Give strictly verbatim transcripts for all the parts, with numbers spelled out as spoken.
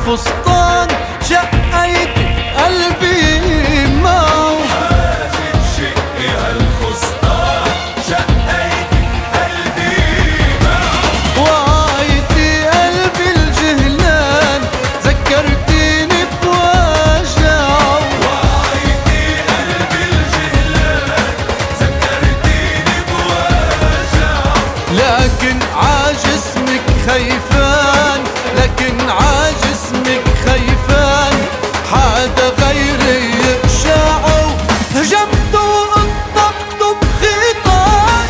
الفستان شقيت قلبي معه. حاجة شقي هالفستان شقيت قلبي معه. وعيتي قلبي الجهلان ذكرتيني بوجعه. وعيتي قلبي الجهلان ذكرتيني بوجعه. لكن عاجسمك خيفان، لكن عاجسمك خيفان، حدا غيري يقشعه. هجمت وقطبت بخيطان،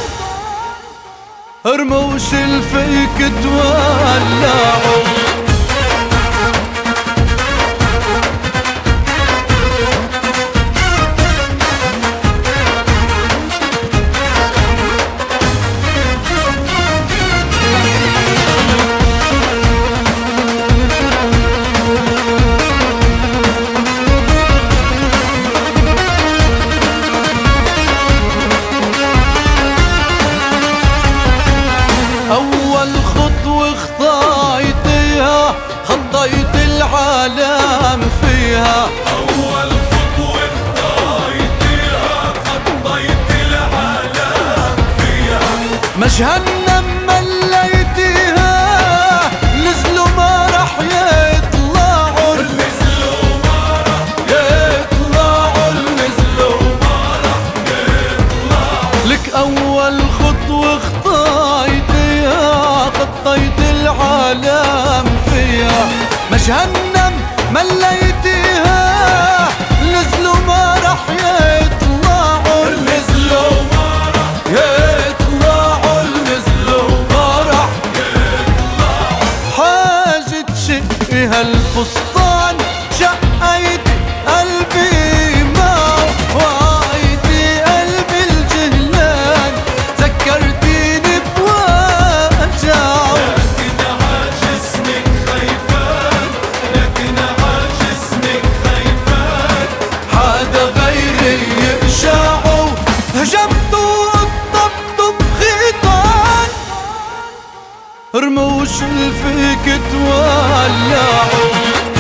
رموش الفيك تولعوا. أول خطوة خطيتها خطيت العالم فيها. أول خطوة خطيتها خطيت العالم فيها. ما جهنم مليتيها نزلوا ما رح يطلعوا. نزلوا ما رح يطلعوا نزلوا ما رح يطلعوا. لك أول خطوة خطيتها خطيت العالم فيها. ما جهنم مليتيها نزلوا ما رح يطلعوا. نزلوا ما رح يطلعوا نزلوا ما رح يطلعوا. حاجة شقي هالفستان شقيت قلبي معه. وعيتي قلبي الجهلان ذكرتيني بوجعه. لكن عاجسمك خيفان، لكن عاجسمك خيفان، حدا غيري يقشعه. هجمت وقطبت بخيطان، رموش الفيك تولعوا.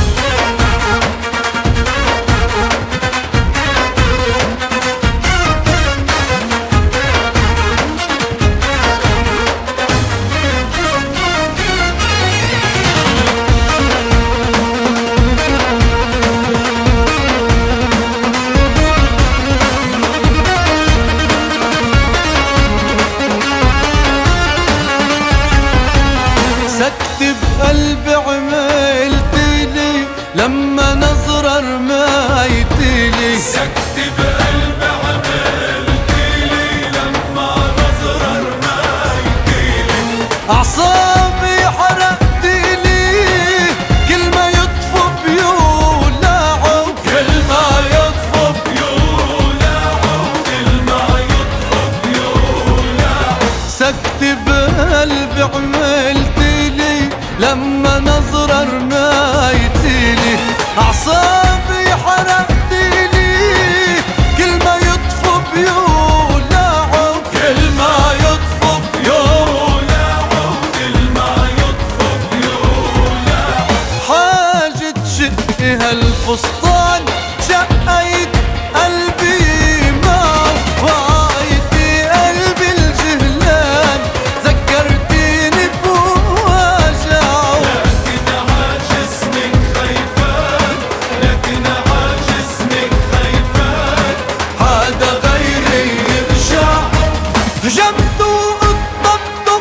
سكت بقلبي عملتيلي لما نظرة رميتيلي. سكت بقلبي عملتيلي لما نظرة رميتيلي. أعصابي حرقتيلي كل ما يطفو بيولعوا. كل ما يطفو بيولعوا، كل ما يطفو بيولعوا. سكت بقلبي عملتيلي لما نظرة رميتيلي. أعصابي حرقتيلي كل ما يطفو بيولعوا. كل ما يطفو بيولعوا، كل ما يطفو بيولعوا. حاجة شقي هالفستان شقيت قلبي معه. وعيتي قلبي الجهلان ذكرتيني بوجعه. لكن عاجسمك خيفان، لكن عاجسمك خيفان، حدا غيري يقشعه. هجمت وقطبت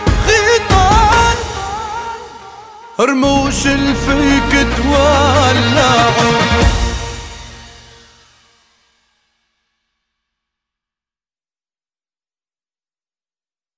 بخيطان، رموش الفيك تولعوا.